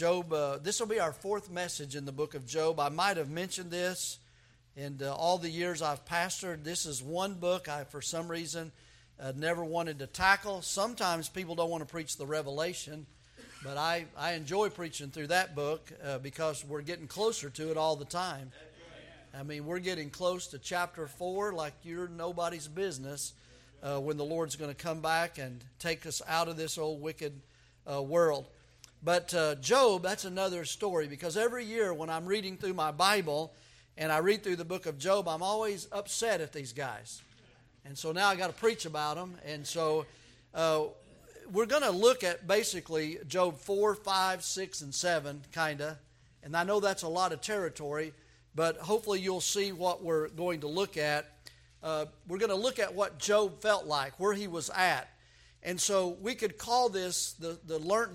Job, this will be our fourth message in the book of Job. I might have mentioned this in all the years I've pastored. This is one book I, for some reason, never wanted to tackle. Sometimes people don't want to preach the Revelation, but I enjoy preaching through that book because we're getting closer to it all the time. I mean, we're getting close to chapter 4 like you're nobody's business when the Lord's going to come back and take us out of this old wicked world. But Job, that's another story, because every year when I'm reading through my Bible and I read through the book of Job, I'm always upset at these guys. And so now I got to preach about them. And so we're going to look at basically Job 4, 5, 6, and 7, kind of. And I know that's a lot of territory, but hopefully you'll see what we're going to look at. We're going to look at what Job felt like, where he was at. And so we could call this the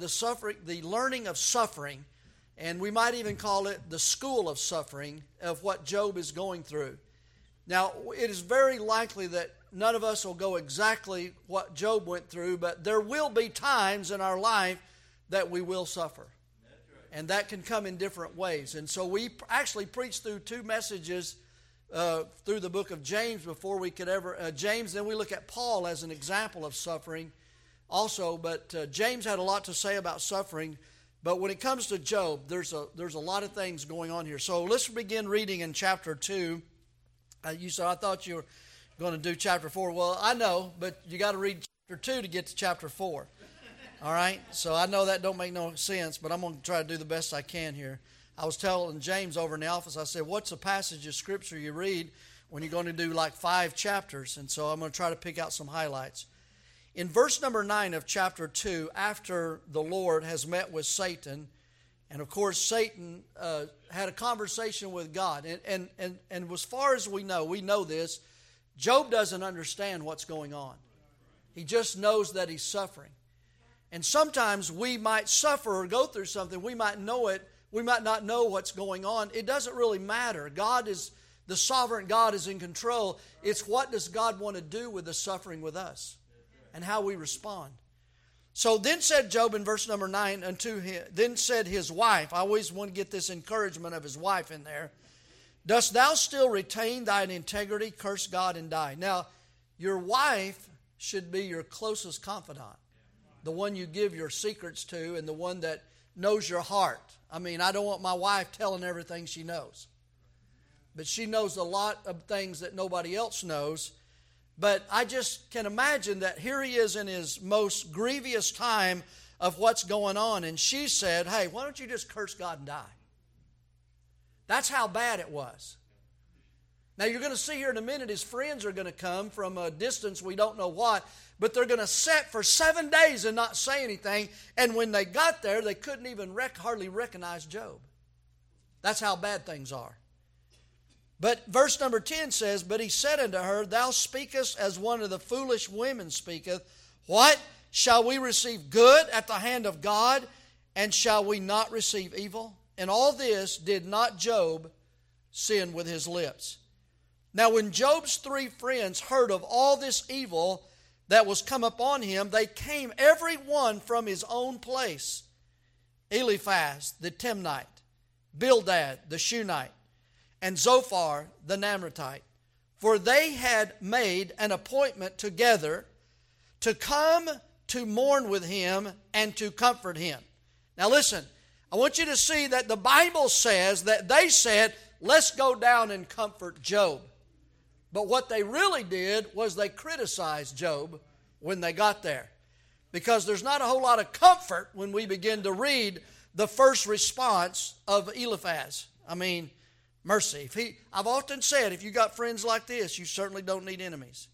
learning of suffering, and we might even call it the school of suffering of what Job is going through. Now, it is very likely that none of us will go exactly what Job went through, but there will be times in our life that we will suffer. And that can come in different ways. And so we actually preached through two messages through the book of James before we could ever James. Then we look at Paul as an example of suffering also, but James had a lot to say about suffering. But when it comes to Job, there's a lot of things going on here. So let's begin reading in chapter 2. You said, I thought you were going to do chapter 4. Well, I know, but you got to read chapter 2 to get to chapter 4. All right? So I know that don't make no sense, but I'm going to try to do the best I can here. I was telling James over in the office, I said, what's a passage of Scripture you read when you're going to do like 5 chapters? And so I'm going to try to pick out some highlights. In verse number 9 of chapter 2, after the Lord has met with Satan, and of course Satan had a conversation with God. And as far as we know this, Job doesn't understand what's going on. He just knows that he's suffering. And sometimes we might suffer or go through something, we might know it, we might not know what's going on. It doesn't really matter. The sovereign God is in control. It's what does God want to do with the suffering with us and how we respond. So then said Job in verse number 9 unto him, then said his wife, I always want to get this encouragement of his wife in there, dost thou still retain thine integrity? Curse God and die. Now, your wife should be your closest confidant, the one you give your secrets to and the one that knows your heart. I mean, I don't want my wife telling everything she knows. But she knows a lot of things that nobody else knows. But I just can imagine that here he is in his most grievous time of what's going on. And she said, hey, why don't you just curse God and die? That's how bad it was. Now you're going to see here in a minute his friends are going to come from a distance we don't know what. But they're going to sit for 7 days and not say anything. And when they got there, they couldn't even hardly recognize Job. That's how bad things are. But verse number 10 says, but he said unto her, thou speakest as one of the foolish women speaketh. What? Shall we receive good at the hand of God, and shall we not receive evil? And all this did not Job sin with his lips. Now when Job's 3 friends heard of all this evil that was come upon him, they came every one from his own place. Eliphaz the Temnite, Bildad the Shunammite, and Zophar the Naamathite. For they had made an appointment together to come to mourn with him and to comfort him. Now listen, I want you to see that the Bible says that they said, let's go down and comfort Job. But what they really did was they criticized Job when they got there. Because there's not a whole lot of comfort when we begin to read the first response of Eliphaz. I mean, mercy. I've often said, if you got friends like this, you certainly don't need enemies.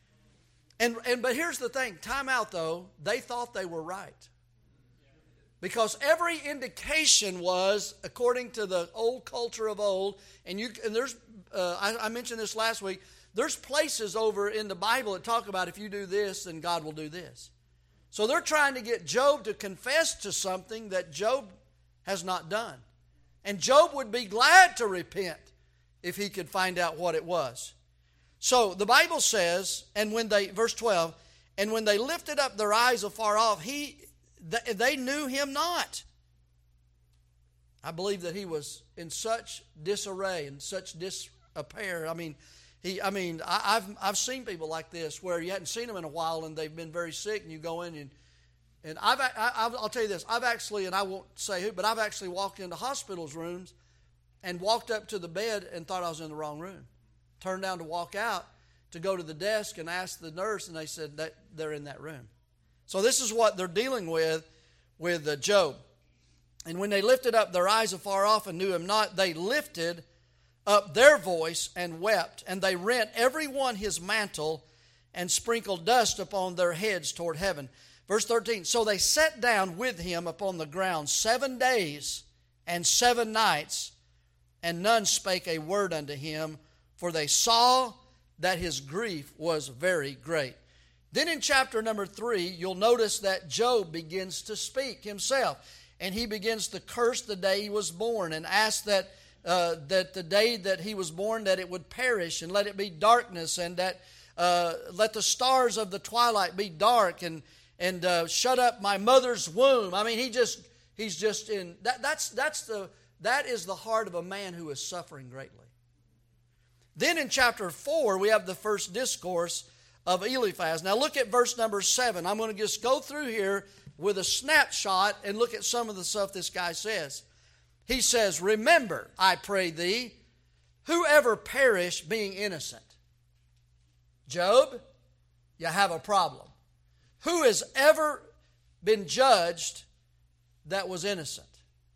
But here's the thing. Time out, though. They thought they were right. Because every indication was, according to the old culture of old, and there's, I mentioned this last week, there's places over in the Bible that talk about if you do this, then God will do this. So they're trying to get Job to confess to something that Job has not done. And Job would be glad to repent if he could find out what it was. So the Bible says, verse 12, and when they lifted up their eyes afar off, they knew him not. I believe that he was in such disarray and such disrepair. I've seen people like this where you hadn't seen them in a while and they've been very sick, and you go in and I'll tell you this. I've actually, and I won't say who, but I've actually walked into hospitals' rooms and walked up to the bed and thought I was in the wrong room. Turned down to walk out to go to the desk and ask the nurse, and they said that they're in that room. So this is what they're dealing with Job. And when they lifted up their eyes afar off and knew him not, they lifted up their voice and wept, and they rent every one his mantle and sprinkled dust upon their heads toward heaven. Verse 13, so they sat down with him upon the ground 7 days and 7 nights, and none spake a word unto him, for they saw that his grief was very great. Then in chapter number 3, you'll notice that Job begins to speak himself, and he begins to curse the day he was born and ask that the day that he was born, that it would perish, and let it be darkness, and that let the stars of the twilight be dark, and shut up my mother's womb. I mean, he's just in that is the heart of a man who is suffering greatly. Then in chapter 4, we have the first discourse of Eliphaz. Now look at verse number 7. I'm going to just go through here with a snapshot and look at some of the stuff this guy says. He says, remember, I pray thee, whoever perished being innocent. Job, you have a problem. Who has ever been judged that was innocent?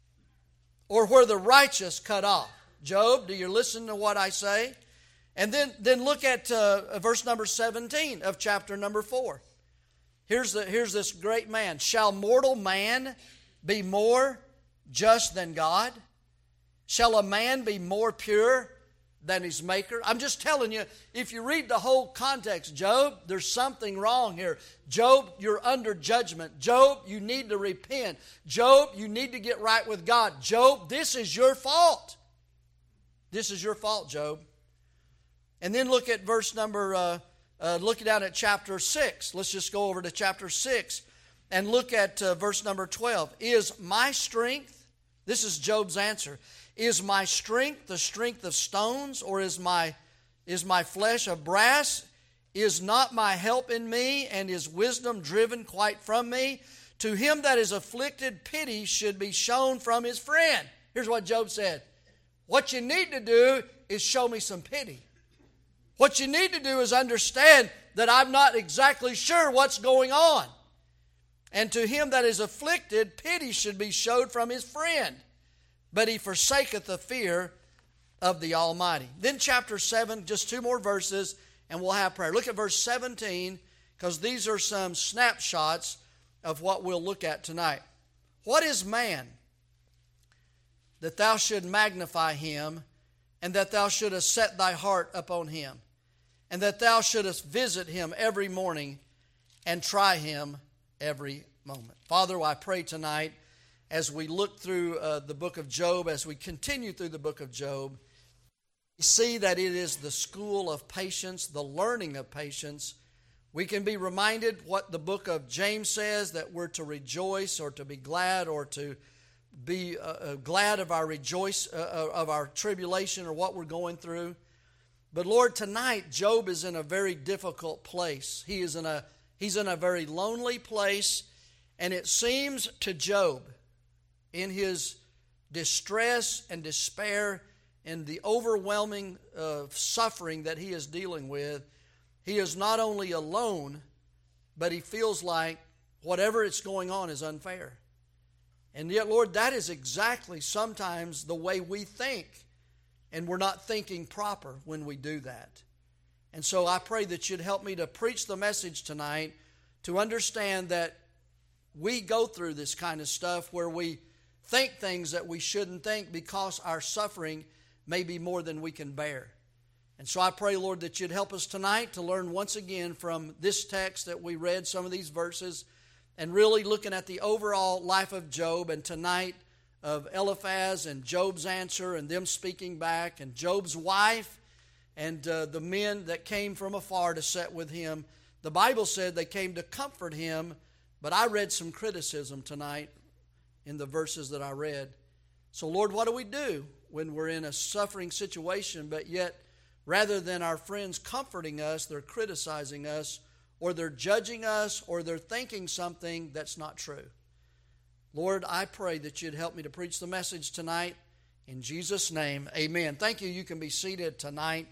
Or were the righteous cut off? Job, do you listen to what I say? And then look at verse number 17 of chapter number 4. Here's this great man. Shall mortal man be more just than God? Shall a man be more pure than his maker? I'm just telling you, if you read the whole context, Job, there's something wrong here. Job, you're under judgment. Job, you need to repent. Job, you need to get right with God. Job, this is your fault. This is your fault, Job. And then look at verse number, look down at chapter 6. Let's just go over to chapter 6 and look at verse number 12. Is my strength, this is Job's answer, is my strength the strength of stones, or is my flesh of brass? Is not my help in me, and is wisdom driven quite from me? To him that is afflicted, pity should be shown from his friend. Here's what Job said. What you need to do is show me some pity. What you need to do is understand that I'm not exactly sure what's going on. And to him that is afflicted, pity should be showed from his friend. But he forsaketh the fear of the Almighty. Then chapter 7, just 2 more verses, and we'll have prayer. Look at verse 17, because these are some snapshots of what we'll look at tonight. What is man, that thou should magnify him, and that thou shouldest set thy heart upon him, and that thou shouldest visit him every morning, and try him every moment. Father, I pray tonight, as we look through the book of Job, as we continue through the book of Job, we see that it is the school of patience, the learning of patience. We can be reminded what the book of James says, that we're to rejoice or to be glad or to be glad of our tribulation or what we're going through. But Lord, tonight Job is in a very difficult place. He's in a very lonely place, and it seems to Job, in his distress and despair and the overwhelming suffering that he is dealing with, he is not only alone, but he feels like whatever is going on is unfair. And yet, Lord, that is exactly sometimes the way we think, and we're not thinking proper when we do that. And so I pray that you'd help me to preach the message tonight, to understand that we go through this kind of stuff where we think things that we shouldn't think because our suffering may be more than we can bear. And so I pray, Lord, that you'd help us tonight to learn once again from this text that we read, some of these verses, and really looking at the overall life of Job, and tonight of Eliphaz and Job's answer and them speaking back, and Job's wife and the men that came from afar to sit with him. The Bible said they came to comfort him, but I read some criticism tonight in the verses that I read. So, Lord, what do we do when we're in a suffering situation, but yet rather than our friends comforting us, they're criticizing us, or they're judging us, or they're thinking something that's not true? Lord, I pray that you'd help me to preach the message tonight. In Jesus' name, amen. Thank you. You can be seated tonight.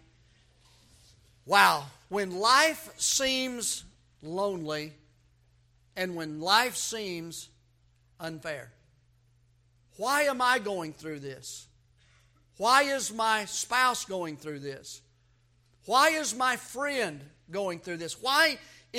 Wow. When life seems lonely and when life seems unfair, why am I going through this? Why is my spouse going through this? Why is my friend going through this? Why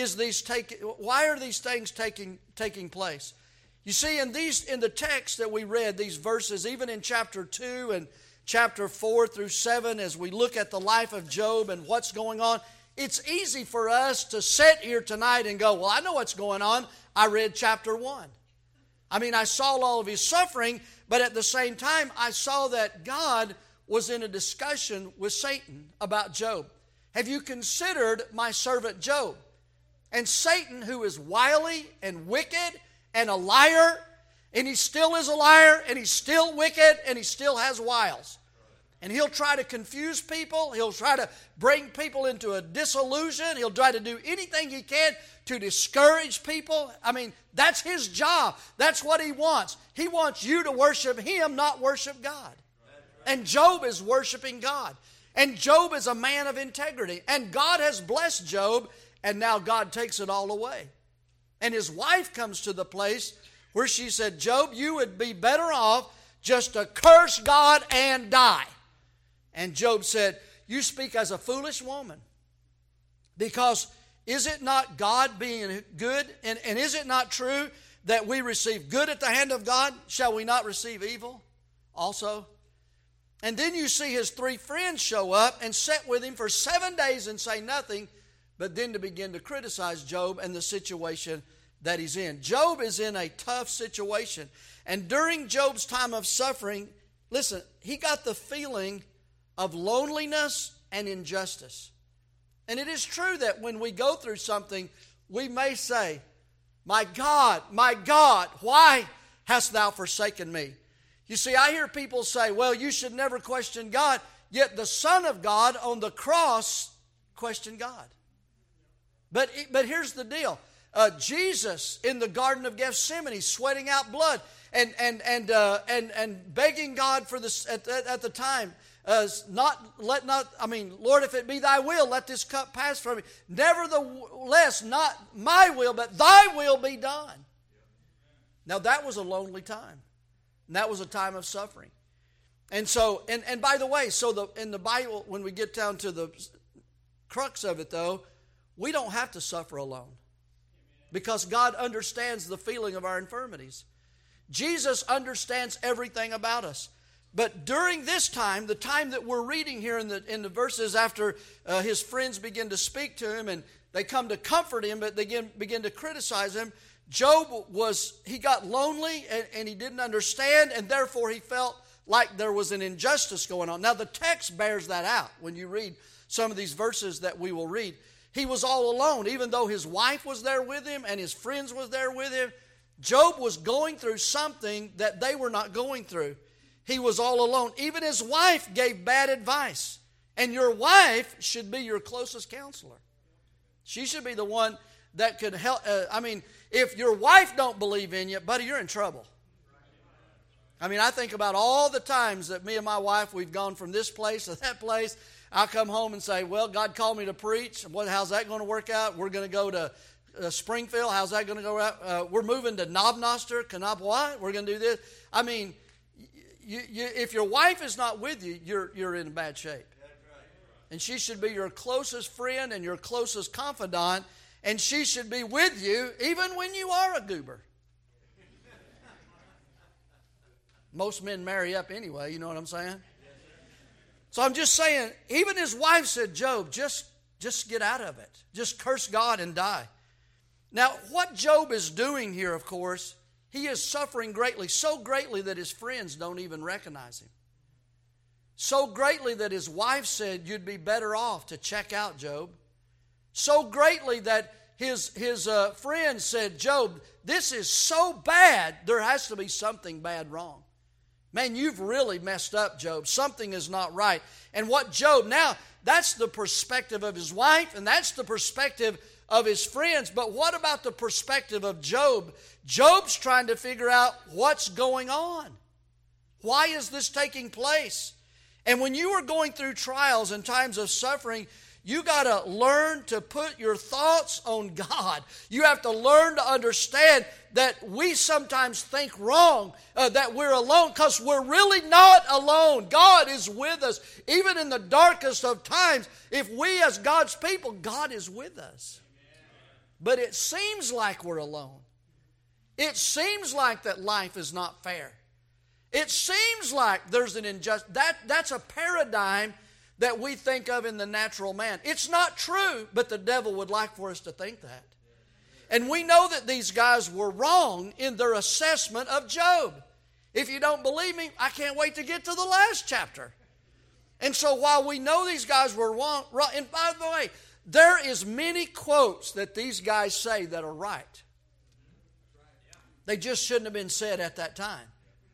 are these things taking place? You see, in the text that we read, these verses, even in chapter 2 and chapter 4 through 7, as we look at the life of Job and what's going on, it's easy for us to sit here tonight and go, well, I know what's going on. I read chapter 1. I mean, I saw all of his suffering, but at the same time, I saw that God was in a discussion with Satan about Job. Have you considered my servant Job? And Satan, who is wily and wicked and a liar, and he still is a liar, and he's still wicked, and he still has wiles. And he'll try to confuse people. He'll try to bring people into a disillusion. He'll try to do anything he can to discourage people. I mean, that's his job. That's what he wants. He wants you to worship him, not worship God. And Job is worshiping God. And Job is a man of integrity. And God has blessed Job, and now God takes it all away. And his wife comes to the place where she said, Job, you would be better off just to curse God and die. And Job said, you speak as a foolish woman. Because is it not God being good? And is it not true that we receive good at the hand of God? Shall we not receive evil also? And then you see his 3 friends show up and sit with him for 7 days and say nothing, but then to begin to criticize Job and the situation that he's in. Job is in a tough situation. And during Job's time of suffering, listen, he got the feeling of loneliness and injustice. And it is true that when we go through something, we may say, my God, why hast thou forsaken me? You see, I hear people say, well, you should never question God, yet the Son of God on the cross questioned God. But here's the deal. Jesus in the Garden of Gethsemane sweating out blood and begging God for this at the time, Lord, if it be thy will, let this cup pass from me. Nevertheless, not my will, but thy will be done. Now that was a lonely time. And that was a time of suffering. And so, and by the way, in the Bible, when we get down to the crux of it though, we don't have to suffer alone. Because God understands the feeling of our infirmities. Jesus understands everything about us. But during this time, the time that we're reading here in the verses after his friends begin to speak to him and they come to comfort him, but they begin to criticize him, Job he got lonely and he didn't understand, and therefore he felt like there was an injustice going on. Now the text bears that out when you read some of these verses that we will read. He was all alone, even though his wife was there with him and his friends was there with him. Job was going through something that they were not going through. He was all alone. Even his wife gave bad advice. And your wife should be your closest counselor. She should be the one that could help. If your wife don't believe in you, buddy, you're in trouble. I mean, I think about all the times that me and my wife, we've gone from this place to that place. I'll come home and say, well, God called me to preach. How's that going to work out? We're going to go to Springfield. How's that going to go out? We're moving to Knobnoster, Kanapawai. We're going to do this. I mean, if your wife is not with you, you're in bad shape. And she should be your closest friend and your closest confidant. And she should be with you even when you are a goober. Most men marry up anyway, you know what I'm saying? So I'm just saying, even his wife said, Job, just get out of it. Just curse God and die. Now, what Job is doing here, of course, he is suffering greatly, so greatly that his friends don't even recognize him. So greatly that his wife said, you'd be better off to check out, Job. So greatly that his friends said, Job, this is so bad, there has to be something bad wrong. Man, you've really messed up, Job. Something is not right. And what Job, now, that's the perspective of his wife, and that's the perspective of his friends. But what about the perspective of Job? Job's trying to figure out what's going on. Why is this taking place? And when you are going through trials and times of suffering, you got to learn to put your thoughts on God. You have to learn to understand that we sometimes think wrong, that we're alone, because we're really not alone. God is with us. Even in the darkest of times, if we as God's people, God is with us. But it seems like we're alone. It seems like that life is not fair. It seems like there's an injustice. That's a paradigm that we think of in the natural man. It's not true, but the devil would like for us to think that. And we know that these guys were wrong in their assessment of Job. If you don't believe me, I can't wait to get to the last chapter. And so while we know these guys were wrong, and by the way, there is many quotes that these guys say that are right. They just shouldn't have been said at that time.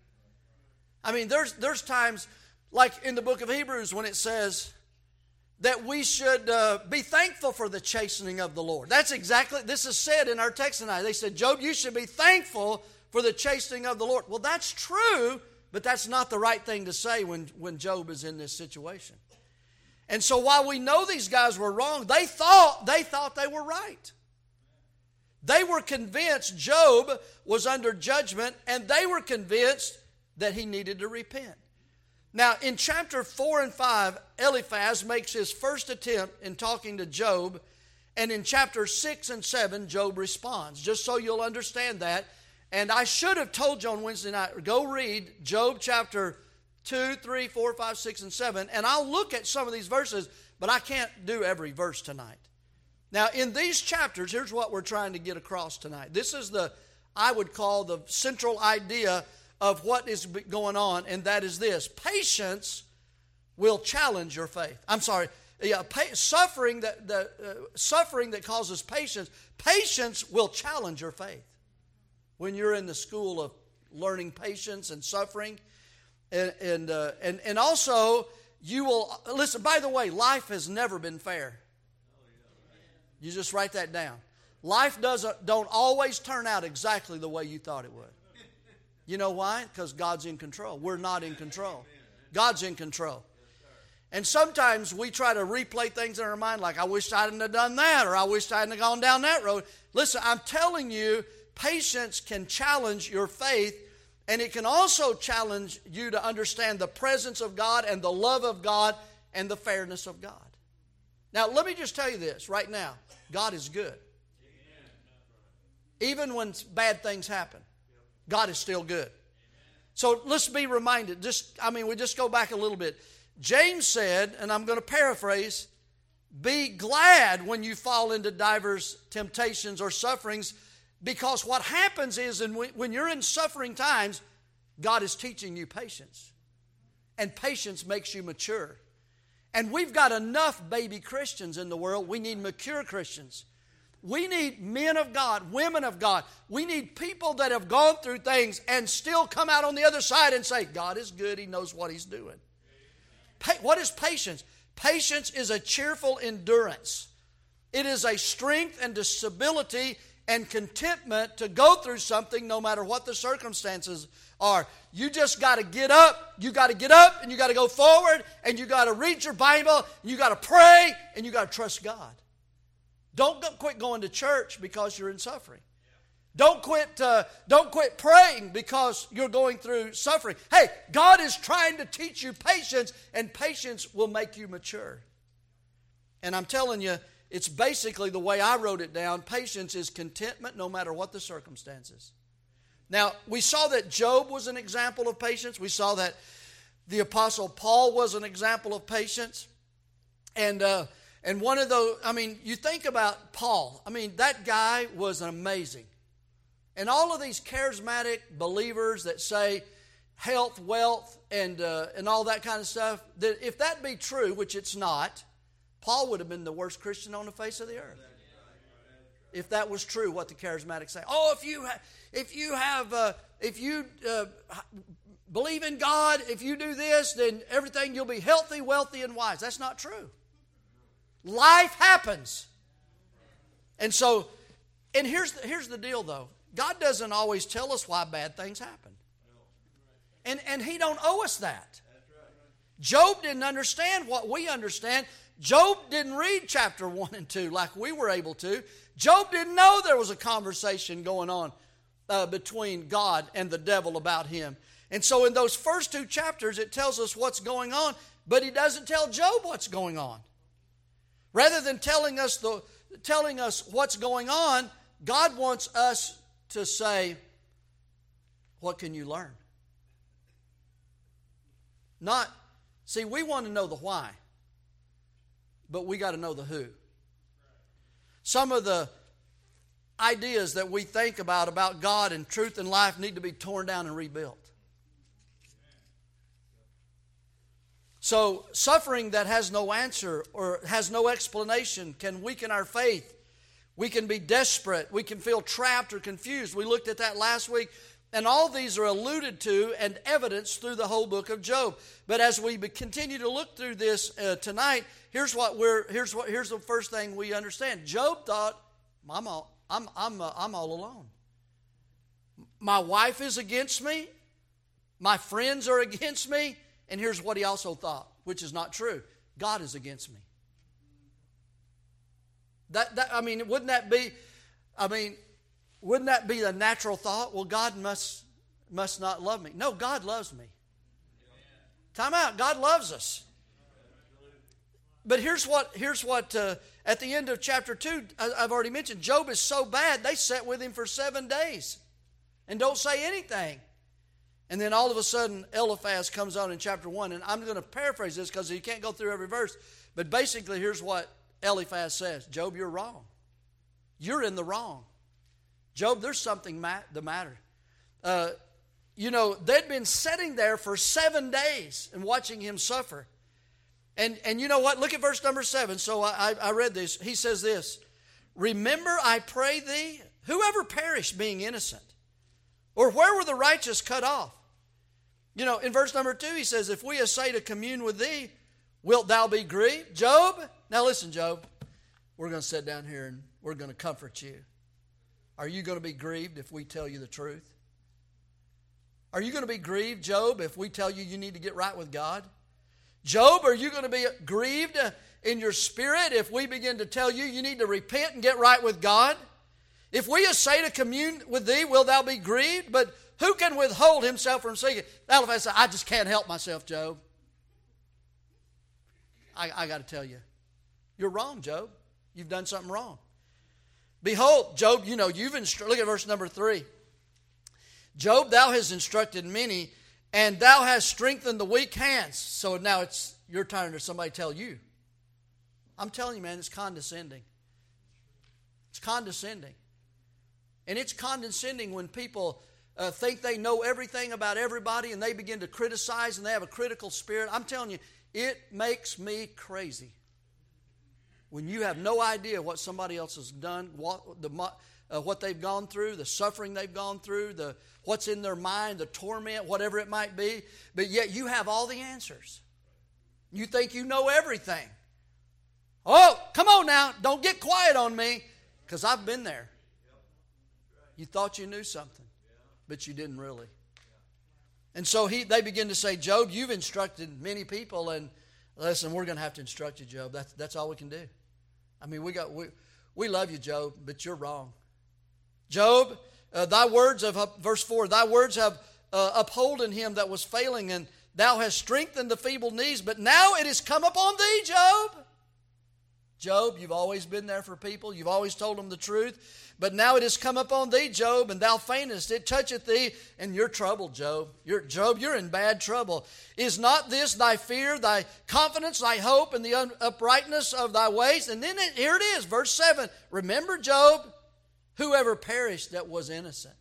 I mean, there's times, like in the book of Hebrews, when it says that we should be thankful for the chastening of the Lord. That's exactly, this is said in our text tonight. They said, Job, you should be thankful for the chastening of the Lord. Well, that's true, but that's not the right thing to say when Job is in this situation. And so while we know these guys were wrong, they thought they were right. They were convinced Job was under judgment, and they were convinced that he needed to repent. Now, in chapter 4 and 5, Eliphaz makes his first attempt in talking to Job, and in chapter 6 and 7, Job responds, just so you'll understand that. And I should have told you on Wednesday night, go read Job chapter 2, 3, 4, 5, 6, and 7, and I'll look at some of these verses, but I can't do every verse tonight. Now, in these chapters, here's what we're trying to get across tonight. This is I would call the central idea of what is going on, and that is this. Patience will challenge your faith. Suffering that causes patience will challenge your faith. When you're in the school of learning patience and suffering, and also you will listen. By the way, life has never been fair. You just write that down. Life don't always turn out exactly the way you thought it would. You know why? Because God's in control. We're not in control. God's in control. And sometimes we try to replay things in our mind like, I wish I hadn't have done that, or I wish I hadn't have gone down that road. Listen, I'm telling you, patience can challenge your faith, and it can also challenge you to understand the presence of God and the love of God and the fairness of God. Now, let me just tell you this right now. God is good. Even when bad things happen, God is still good. So let's be reminded. We just go back a little bit. James said, and I'm going to paraphrase, be glad when you fall into divers temptations or sufferings, because what happens is when you're in suffering times, God is teaching you patience. And patience makes you mature. And we've got enough baby Christians in the world. We need mature Christians. We need men of God, women of God. We need people that have gone through things and still come out on the other side and say, God is good. He knows what He's doing. What is patience? Patience is a cheerful endurance. It is a strength and a stability and contentment to go through something no matter what the circumstances are. You just got to get up. You got to get up and you got to go forward and you got to read your Bible. You got to pray and you got to trust God. Don't quit going to church because you're in suffering. Don't quit praying because you're going through suffering. Hey, God is trying to teach you patience, and patience will make you mature. And I'm telling you, it's basically the way I wrote it down. Patience is contentment no matter what the circumstances. Now, we saw that Job was an example of patience. We saw that the Apostle Paul was an example of patience. And one of those, you think about Paul. That guy was amazing. And all of these charismatic believers that say health, wealth, and all that kind of stuff, that if that be true, which it's not, Paul would have been the worst Christian on the face of the earth. If that was true, what the charismatics say. Oh, if you believe in God. If you do this, then everything, you'll be healthy, wealthy, and wise. That's not true. Life happens. And so, and here's the deal though. God doesn't always tell us why bad things happen. And He don't owe us that. Job didn't understand what we understand. Job didn't read chapter 1 and 2 like we were able to. Job didn't know there was a conversation going on between God and the devil about him. And so in those first 2 chapters, it tells us what's going on, but He doesn't tell Job what's going on. Rather than telling us what's going on, God wants us to say, what can you learn? See, we want to know the why, but we got to know the who. Some of the ideas that we think about God and truth and life need to be torn down and rebuilt. So suffering that has no answer or has no explanation can weaken our faith. We can be desperate. We can feel trapped or confused. We looked at that last week. And all these are alluded to and evidenced through the whole book of Job. But as we continue to look through this tonight, here's the first thing we understand. Job thought, I'm all alone. My wife is against me. My friends are against me. And here's what he also thought, which is not true. God is against me. Wouldn't that be the natural thought? Well, God must not love me. No, God loves me. Time out. God loves us. But here's what at the end of chapter 2, I've already mentioned, Job is so bad, they sat with him for 7 days and don't say anything. And then all of a sudden, Eliphaz comes on in chapter 1, and I'm going to paraphrase this because you can't go through every verse. But basically, here's what Eliphaz says. Job, you're wrong. You're in the wrong. Job, there's something the matter. They'd been sitting there for 7 days and watching him suffer. And you know what? Look at verse number 7. So I read this. He says this, remember, I pray thee, whoever perished being innocent? Or where were the righteous cut off? In verse number 2, he says, if we essay to commune with thee, wilt thou be grieved? Job, now listen, Job, we're going to sit down here and we're going to comfort you. Are you going to be grieved if we tell you the truth? Are you going to be grieved, Job, if we tell you need to get right with God? Job, are you going to be grieved in your spirit if we begin to tell you need to repent and get right with God? If we essay to commune with thee, will thou be grieved? But who can withhold himself from seeking? Eliphaz said, I just can't help myself, Job. I got to tell you, you're wrong, Job. You've done something wrong. Behold, Job, you've instructed, look at verse number 3. Job, thou hast instructed many, and thou hast strengthened the weak hands. So now it's your turn to somebody tell you. I'm telling you, man, it's condescending. It's condescending. And it's condescending when people think they know everything about everybody and they begin to criticize and they have a critical spirit. I'm telling you, it makes me crazy. When you have no idea what somebody else has done, what they've gone through, the suffering they've gone through, what's in their mind, the torment, whatever it might be, but yet you have all the answers. You think you know everything. Oh, come on now, don't get quiet on me, because I've been there. You thought you knew something, but you didn't really. And so they begin to say, Job, you've instructed many people, and listen, we're going to have to instruct you, Job. That's all we can do. I mean, we love you, Job, but you're wrong. Job, thy words of, verse 4, thy words have upholden him that was failing, and thou hast strengthened the feeble knees, but now it is come upon thee, Job. Job, you've always been there for people. You've always told them the truth. But now it has come upon thee, Job, and thou faintest. It toucheth thee, and you're troubled, Job. You're in bad trouble. Is not this thy fear, thy confidence, thy hope, and the uprightness of thy ways? And then here it is, verse 7. Remember, Job, whoever perished that was innocent.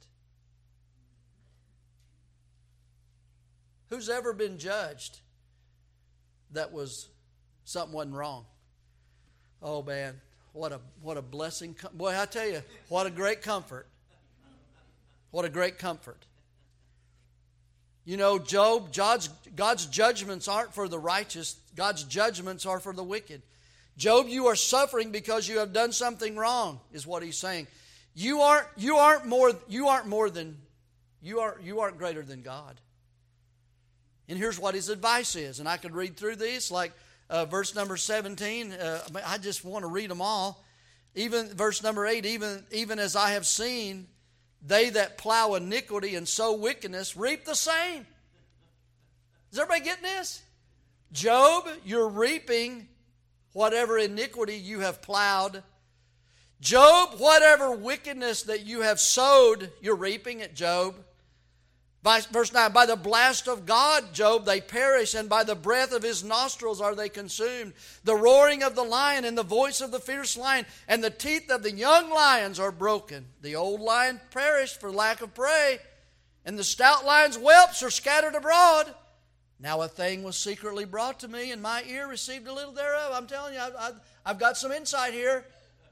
Who's ever been judged that was something wasn't wrong? Oh, man, what a blessing. Boy, I tell you, what a great comfort. What a great comfort. You know, Job, God's judgments aren't for the righteous. God's judgments are for the wicked. Job, you are suffering because you have done something wrong, is what he's saying. You aren't greater than God. And here's what his advice is. And I could read through these, like verse number 17. I just want to read them all. Even verse number 8, even as I have seen, they that plow iniquity and sow wickedness reap the same. Is everybody getting this? Job, you're reaping whatever iniquity you have plowed. Job, whatever wickedness that you have sowed, you're reaping it, Job. Verse 9, by the blast of God, Job, they perish, and by the breath of his nostrils are they consumed. The roaring of the lion and the voice of the fierce lion and the teeth of the young lions are broken. The old lion perished for lack of prey, and the stout lion's whelps are scattered abroad. Now a thing was secretly brought to me, and my ear received a little thereof. I'm telling you, I've got some insight here.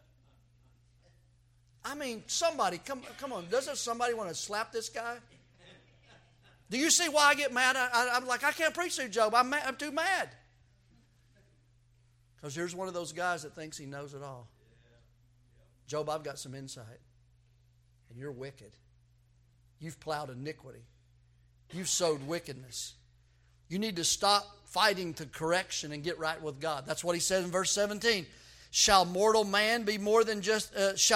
I mean, somebody, come on, doesn't somebody want to slap this guy? Do you see why I get mad? I'm like, I can't preach to Job. I'm too mad. Because here's one of those guys that thinks he knows it all. Job, I've got some insight. And you're wicked. You've plowed iniquity. You've sowed wickedness. You need to stop fighting to correction and get right with God. That's what he says in verse 17. Shall mortal man be more just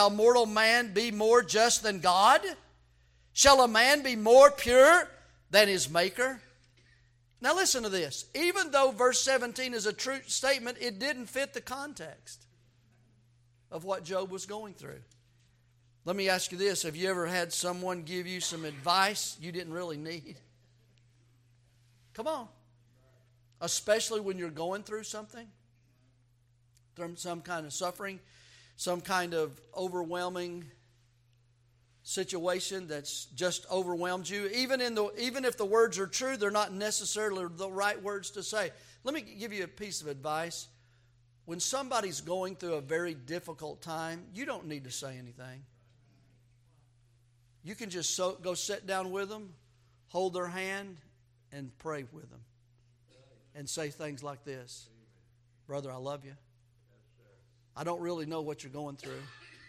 than God? Shall a man be more pure than his maker? Now listen to this. Even though verse 17 is a true statement, it didn't fit the context of what Job was going through. Let me ask you this. Have you ever had someone give you some advice you didn't really need? Come on. Especially when you're going through something. Some kind of suffering. Some kind of overwhelming situation that's just overwhelmed you. Even if the words are true, they're not necessarily the right words to say. Let me give you a piece of advice. When somebody's going through a very difficult time, you don't need to say anything. You can just go sit down with them, hold their hand, and pray with them. And say things like this. Brother, I love you. I don't really know what you're going through.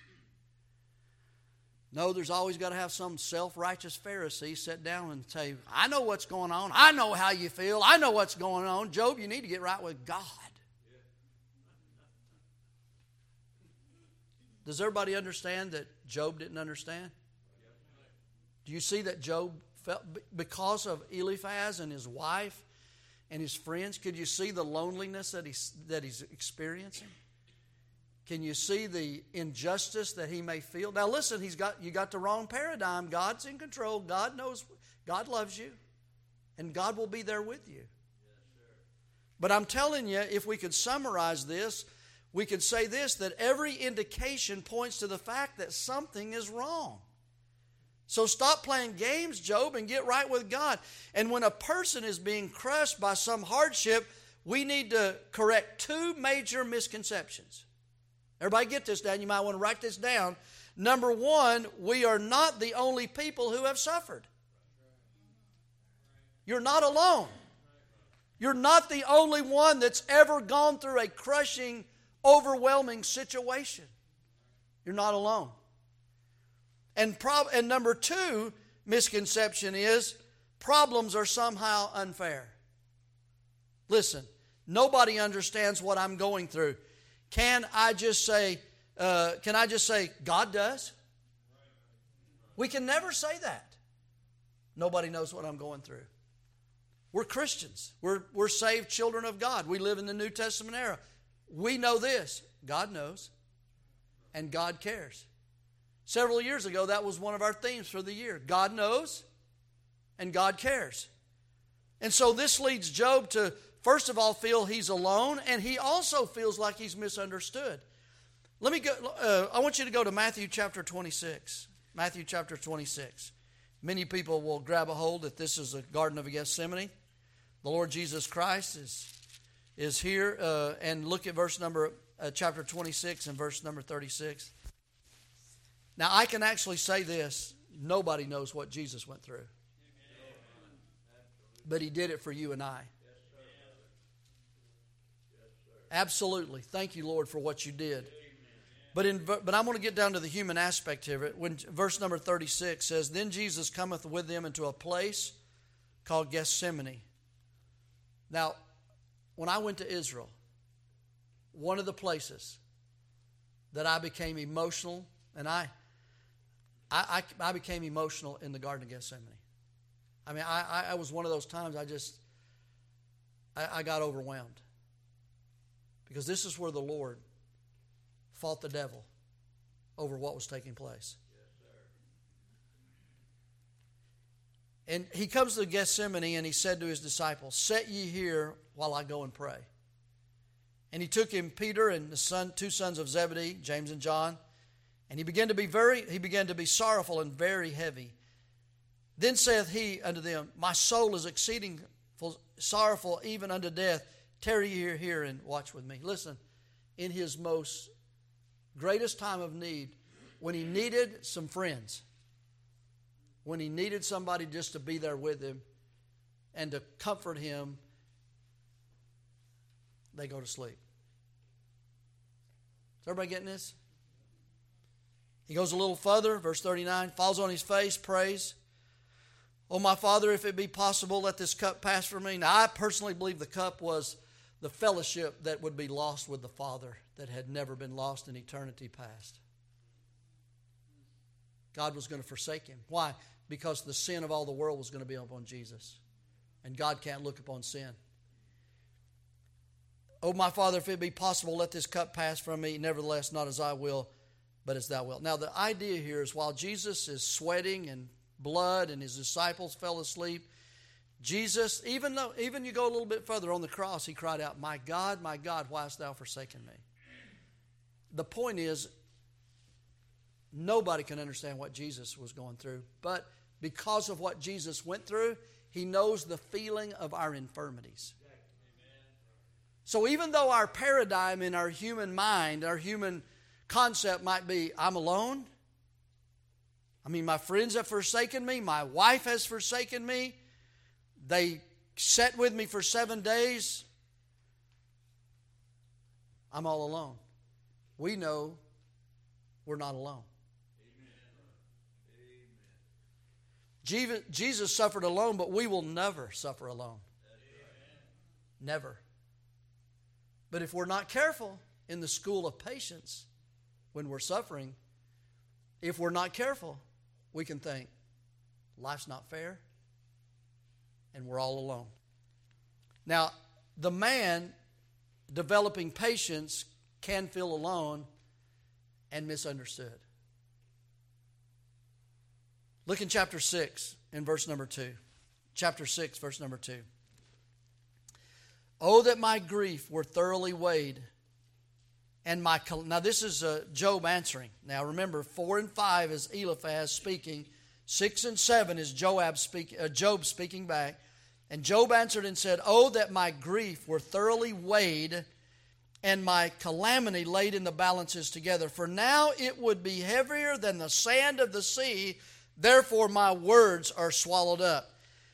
No, there's always got to have some self-righteous Pharisee sit down and say, I know what's going on. I know how you feel. I know what's going on. Job, you need to get right with God. Does everybody understand that Job didn't understand? Do you see that Job felt, because of Eliphaz and his wife and his friends, could you see the loneliness that he's experiencing? Can you see the injustice that he may feel? Now listen, you got the wrong paradigm. God's in control. God knows. God loves you. And God will be there with you. But I'm telling you, if we could summarize this, we could say this, that every indication points to the fact that something is wrong. So stop playing games, Job, and get right with God. And when a person is being crushed by some hardship, we need to correct two major misconceptions. Everybody get this down. You might want to write this down. Number one, we are not the only people who have suffered. You're not alone. You're not the only one that's ever gone through a crushing, overwhelming situation. You're not alone. And number two misconception is problems are somehow unfair. Listen, nobody understands what I'm going through. Can I just say God does? We can never say that. Nobody knows what I'm going through. We're Christians. We're saved children of God. We live in the New Testament era. We know this. God knows. And God cares. Several years ago, that was one of our themes for the year. God knows and God cares. And so this leads Job to, first of all, feel he's alone, and he also feels like he's misunderstood. I want you to go to Matthew chapter 26. Matthew chapter 26. Many people will grab a hold that this is the Garden of Gethsemane. The Lord Jesus Christ is here, and look at chapter 26 and verse number 36. Now, I can actually say this. Nobody knows what Jesus went through. But He did it for you and I. Absolutely. Thank you, Lord, for what you did. But I'm going to get down to the human aspect here. When verse number 36 says, Then Jesus cometh with them into a place called Gethsemane. Now, when I went to Israel, one of the places that I became emotional, and I became emotional in the Garden of Gethsemane. I mean, I was one of those times I got overwhelmed. Because this is where the Lord fought the devil over what was taking place. And He comes to Gethsemane and He said to His disciples, Set ye here while I go and pray. And He took Him, Peter and the two sons of Zebedee, James and John, and he began to be sorrowful and very heavy. Then saith He unto them, My soul is exceeding sorrowful even unto death. Tarry ye here and watch with me. Listen, in His most greatest time of need, when He needed some friends, when He needed somebody just to be there with Him and to comfort Him, they go to sleep. Is everybody getting this? He goes a little further, verse 39, falls on his face, prays. Oh, my Father, if it be possible, let this cup pass from me. Now, I personally believe the cup was the fellowship that would be lost with the Father that had never been lost in eternity past. God was going to forsake Him. Why? Because the sin of all the world was going to be upon Jesus. And God can't look upon sin. Oh, my Father, if it be possible, let this cup pass from me. Nevertheless, not as I will, but as Thou wilt. Now, the idea here is while Jesus is sweating and blood and His disciples fell asleep, Jesus, even you go a little bit further on the cross, He cried out, my God, why hast Thou forsaken me? The point is, nobody can understand what Jesus was going through. But because of what Jesus went through, He knows the feeling of our infirmities. So even though our paradigm in our human mind, our human concept might be, I'm alone. I mean, my friends have forsaken me. My wife has forsaken me. They sat with me for 7 days. I'm all alone. We know we're not alone. Amen. Jesus suffered alone, but we will never suffer alone. Amen. Never. But if we're not careful in the school of patience when we're suffering, if we're not careful, we can think, life's not fair, and we're all alone. Now, the man developing patience can feel alone and misunderstood. Look in chapter 6 in verse number 2. Chapter 6, verse number 2. Oh, that my grief were thoroughly weighed, and now this is Job answering. Now remember, 4 and 5 is Eliphaz speaking. 6 and 7 is Job speaking back. And Job answered and said, Oh, that my grief were thoroughly weighed, and my calamity laid in the balances together. For now it would be heavier than the sand of the sea, therefore my words are swallowed up.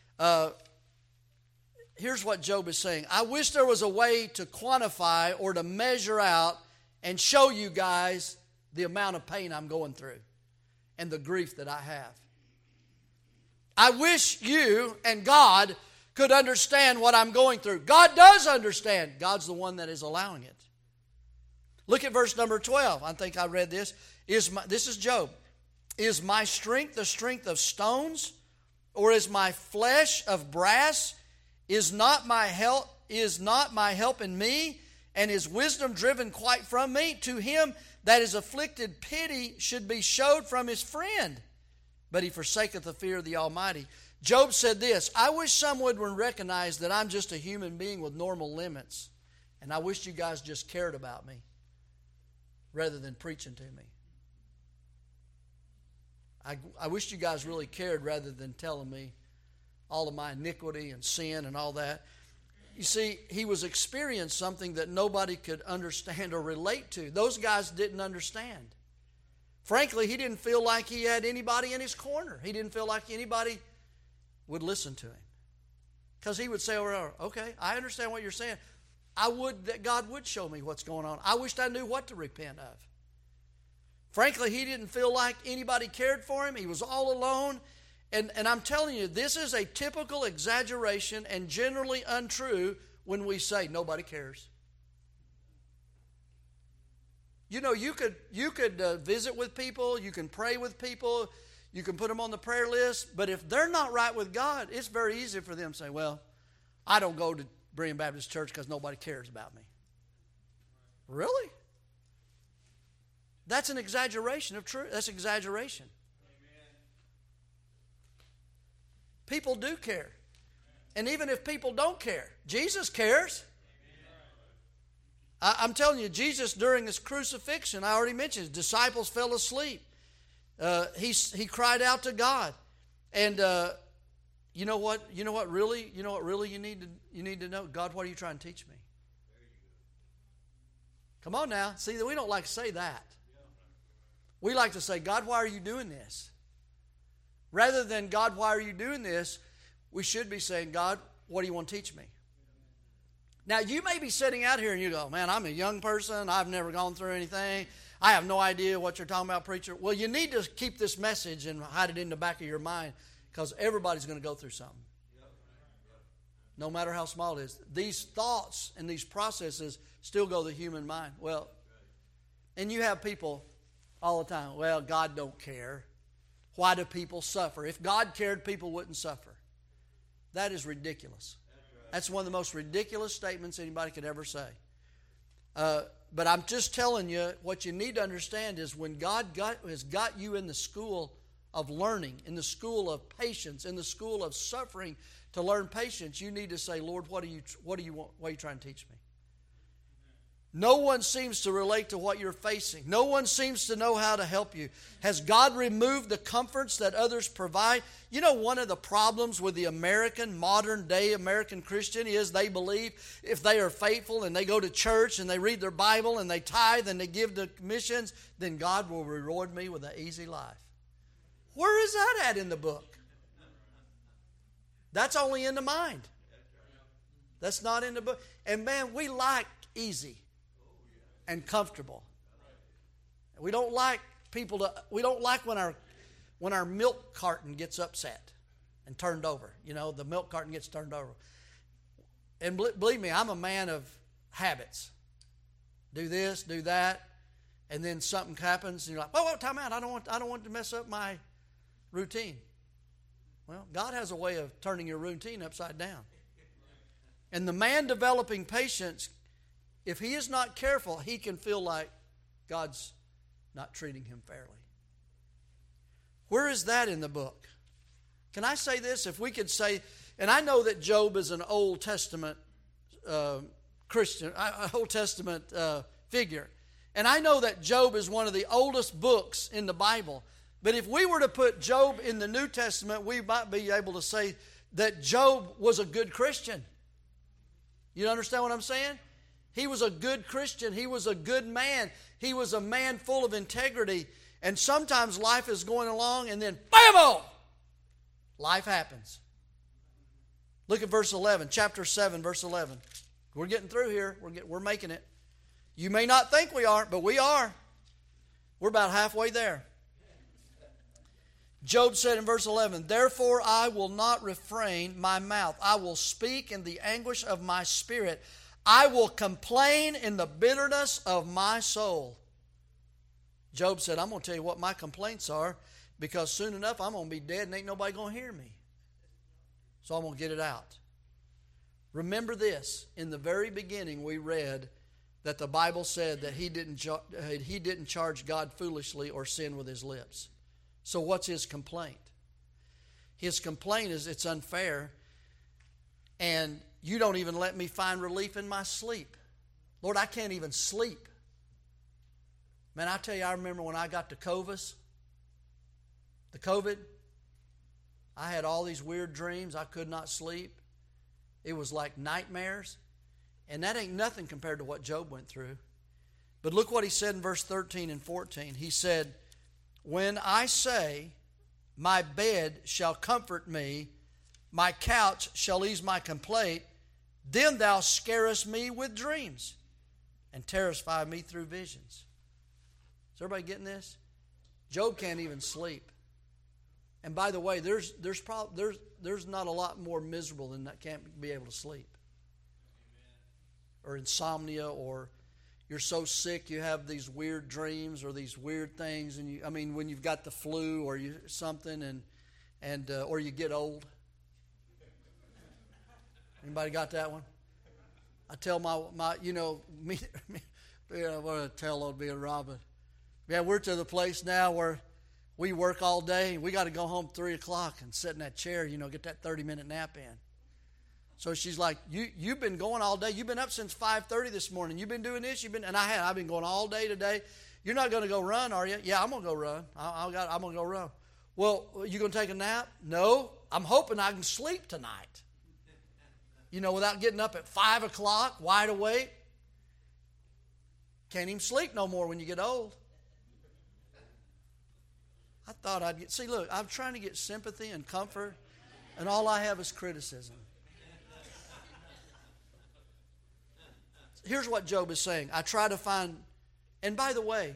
Here's what Job is saying. I wish there was a way to quantify or to measure out and show you guys the amount of pain I'm going through and the grief that I have. I wish you and God could understand what I'm going through. God does understand. God's the one that is allowing it. Look at verse number 12. I think I read this. This is Job. Is my strength the strength of stones, or is my flesh of brass? Is not my help in me, and is wisdom driven quite from me? To him that is afflicted, pity should be showed from his friend, but he forsaketh the fear of the Almighty. Job said this, I wish someone would recognize that I'm just a human being with normal limits, and I wish you guys just cared about me rather than preaching to me. I wish you guys really cared rather than telling me all of my iniquity and sin and all that. You see, he was experiencing something that nobody could understand or relate to. Those guys didn't understand. Frankly, he didn't feel like he had anybody in his corner. He didn't feel like anybody would listen to him. Because he would say, oh, okay, I understand what you're saying. I would that God would show me what's going on. I wished I knew what to repent of. Frankly, he didn't feel like anybody cared for him. He was all alone. And I'm telling you, this is a typical exaggeration and generally untrue when we say nobody cares. You know, you could visit with people, you can pray with people, you can put them on the prayer list, but if they're not right with God, it's very easy for them to say, well, I don't go to Berean Baptist Church because nobody cares about me. Really? That's an exaggeration of truth. That's exaggeration. Amen. People do care. And even if people don't care, Jesus cares. I'm telling you, Jesus, during his crucifixion, I already mentioned, his disciples fell asleep. He cried out to God. And you know what really you need to know? God, what are you trying to teach me? Come on now. See, we don't like to say that. We like to say, God, why are you doing this? Rather than, God, why are you doing this? We should be saying, God, what do you want to teach me? Now, you may be sitting out here and you go, man, I'm a young person. I've never gone through anything. I have no idea what you're talking about, preacher. Well, you need to keep this message and hide it in the back of your mind because everybody's going to go through something. No matter how small it is. These thoughts and these processes still go to the human mind. Well, and you have people all the time, well, God don't care. Why do people suffer? If God cared, people wouldn't suffer. That is ridiculous. That's one of the most ridiculous statements anybody could ever say. But I'm just telling you, what you need to understand is when God has got you in the school of learning, in the school of patience, in the school of suffering to learn patience, you need to say, Lord, what are you trying to teach me? No one seems to relate to what you're facing. No one seems to know how to help you. Has God removed the comforts that others provide? You know, one of the problems with the modern day American Christian is they believe if they are faithful and they go to church and they read their Bible and they tithe and they give to missions, then God will reward me with an easy life. Where is that at in the book? That's only in the mind. That's not in the book. And man, we like easy and comfortable. We don't like when our milk carton gets upset and turned over. You know, the milk carton gets turned over. And believe me, I'm a man of habits. Do this, do that, and then something happens, and you're like, "Whoa, time out! I don't want to mess up my routine." Well, God has a way of turning your routine upside down. And the man developing patience, if he is not careful, he can feel like God's not treating him fairly. Where is that in the book? Can I say this? If we could say, and I know that Job is an Old Testament Christian, Old Testament figure. And I know that Job is one of the oldest books in the Bible. But if we were to put Job in the New Testament, we might be able to say that Job was a good Christian. You understand what I'm saying? He was a good Christian. He was a good man. He was a man full of integrity. And sometimes life is going along and then, bam-o! Life happens. Look at verse 11, chapter 7, verse 11. We're getting through here. We're making it. You may not think we aren't, but we are. We're about halfway there. Job said in verse 11, "Therefore I will not refrain my mouth. I will speak in the anguish of my spirit. I will complain in the bitterness of my soul." Job said, I'm going to tell you what my complaints are, because soon enough I'm going to be dead and ain't nobody going to hear me. So I'm going to get it out. Remember this. In the very beginning we read that the Bible said that he didn't charge God foolishly or sin with his lips. So what's his complaint? His complaint is it's unfair, and you don't even let me find relief in my sleep. Lord, I can't even sleep. Man, I tell you, I remember when I got to COVID, I had all these weird dreams. I could not sleep. It was like nightmares. And that ain't nothing compared to what Job went through. But look what he said in verse 13 and 14. He said, "When I say, my bed shall comfort me, my couch shall ease my complaint. Then thou scarest me with dreams, and terrify me through visions. Is everybody getting this? Job can't even sleep. And by the way, there's not a lot more miserable than that can't be able to sleep. Or insomnia, or you're so sick you have these weird dreams or these weird things, and when you've got the flu or something, and or you get old. Anybody got that one? I tell me, I want to tell old being Robin. Yeah, we're to the place now where we work all day. We got to go home 3 o'clock and sit in that chair, get that 30-minute nap in. So she's like, you've been going all day. You've been up since 5:30 this morning. You've been doing this. I've been going all day today. You're not going to go run, are you? Yeah, I'm going to go run. I'm going to go run. Well, you going to take a nap? No. I'm hoping I can sleep tonight. Without getting up at 5 o'clock, wide awake. Can't even sleep no more when you get old. I thought I'd get... See, look, I'm trying to get sympathy and comfort, and all I have is criticism. Here's what Job is saying. I try to find... And by the way,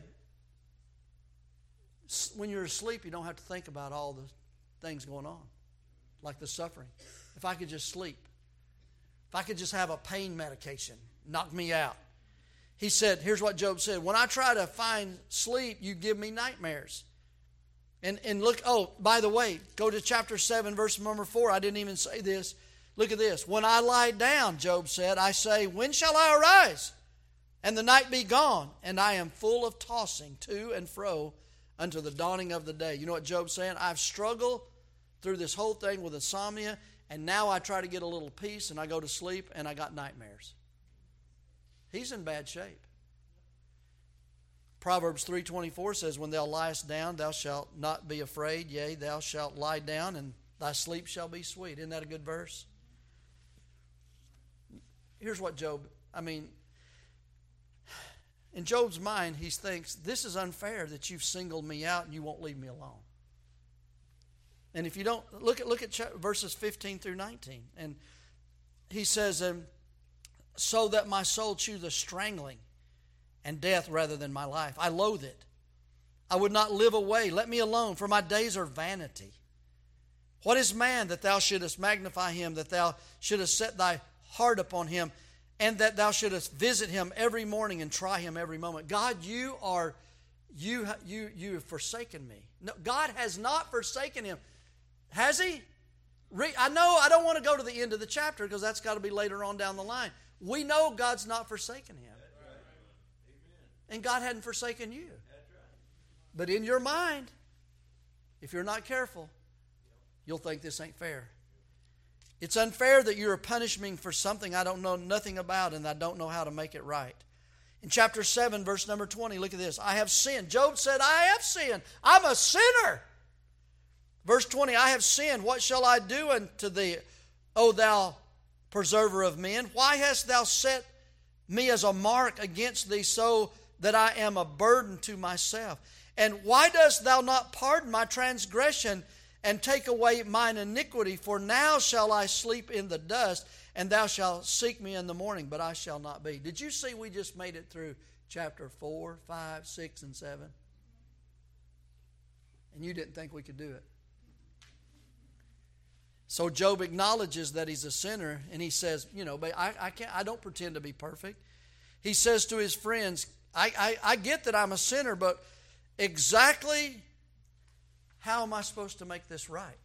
when you're asleep, you don't have to think about all the things going on, like the suffering. If I could just sleep. If I could just have a pain medication, knock me out. He said, here's what Job said. When I try to find sleep, you give me nightmares. And look, by the way, go to chapter 7, verse number 4. I didn't even say this. Look at this. When I lie down, Job said, I say, when shall I arise? And the night be gone, and I am full of tossing to and fro unto the dawning of the day. You know what Job's saying? I've struggled through this whole thing with insomnia, and now I try to get a little peace, and I go to sleep, and I got nightmares. He's in bad shape. Proverbs 3:24 says, when thou liest down, thou shalt not be afraid. Yea, thou shalt lie down, and thy sleep shall be sweet. Isn't that a good verse? Here's what in Job's mind, he thinks, this is unfair that you've singled me out and you won't leave me alone. And if you don't, look at verses 15 through 19. And he says, so that my soul chooseth strangling and death rather than my life. I loathe it. I would not live away. Let me alone, for my days are vanity. What is man that thou shouldest magnify him, that thou shouldest set thy heart upon him, and that thou shouldest visit him every morning and try him every moment? God, you have forsaken me. No, God has not forsaken him. Has he? I know I don't want to go to the end of the chapter because that's got to be later on down the line. We know God's not forsaken him. And God hadn't forsaken you. But in your mind, if you're not careful, you'll think this ain't fair. It's unfair that you're punishing me for something I don't know nothing about and I don't know how to make it right. In chapter 7, verse number 20, look at this. I have sinned. Job said, I have sinned. I'm a sinner. Verse 20, I have sinned. What shall I do unto thee, O thou preserver of men? Why hast thou set me as a mark against thee, so that I am a burden to myself? And why dost thou not pardon my transgression and take away mine iniquity? For now shall I sleep in the dust, and thou shalt seek me in the morning, but I shall not be. Did you see we just made it through chapter 4, 5, 6, and 7? And you didn't think we could do it. So Job acknowledges that he's a sinner, and he says, but I don't pretend to be perfect. He says to his friends, I get that I'm a sinner, but exactly how am I supposed to make this right?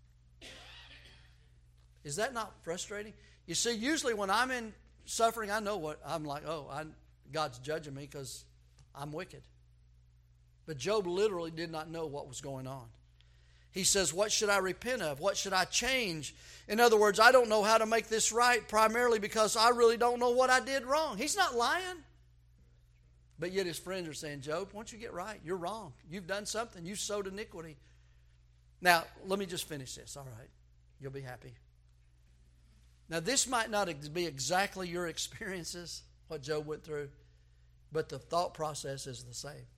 Is that not frustrating? You see, usually when I'm in suffering, I know what I'm like, God's judging me because I'm wicked. But Job literally did not know what was going on. He says, what should I repent of? What should I change? In other words, I don't know how to make this right, primarily because I really don't know what I did wrong. He's not lying. But yet his friends are saying, Job, why don't you get right? You're wrong. You've done something. You've sowed iniquity. Now, let me just finish this. All right. You'll be happy. Now, this might not be exactly your experiences, what Job went through, but the thought process is the same.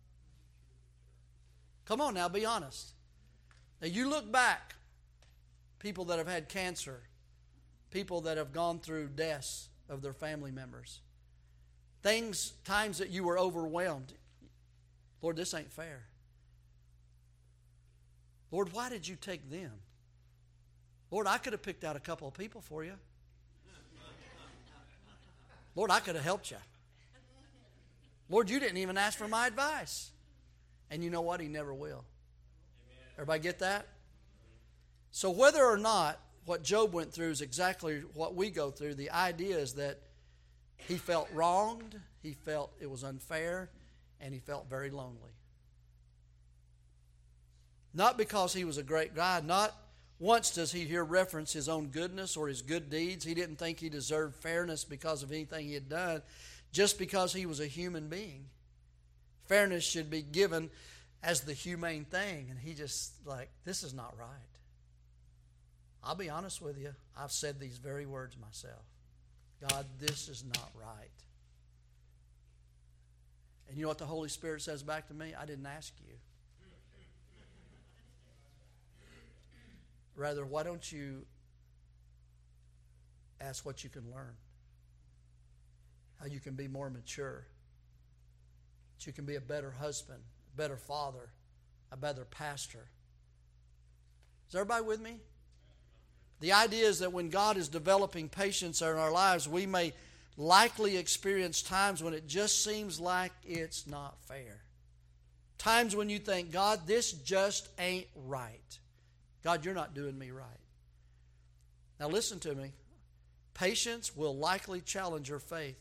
Come on now, be honest. Now, you look back people that have had cancer, people that have gone through deaths of their family members. Times that you were overwhelmed. Lord, this ain't fair. Lord, why did you take them? Lord, I could have picked out a couple of people for you. Lord, I could have helped you. Lord, you didn't even ask for my advice. And you know what? He never will. Everybody get that? So whether or not what Job went through is exactly what we go through, the idea is that he felt wronged, he felt it was unfair, and he felt very lonely. Not because he was a great guy. Not once does he hear reference his own goodness or his good deeds. He didn't think he deserved fairness because of anything he had done, just because he was a human being. Fairness should be given as the humane thing. And he just this is not right. I'll be honest with you. I've said these very words myself. God, this is not right. And you know what the Holy Spirit says back to me? I didn't ask you. Rather, why don't you ask what you can learn? How you can be more mature. That you can be a better husband, a better father, a better pastor. Is everybody with me? The idea is that when God is developing patience in our lives, we may likely experience times when it just seems like it's not fair. Times when you think, God, this just ain't right. God, you're not doing me right. Now listen to me. Patience will likely challenge your faith.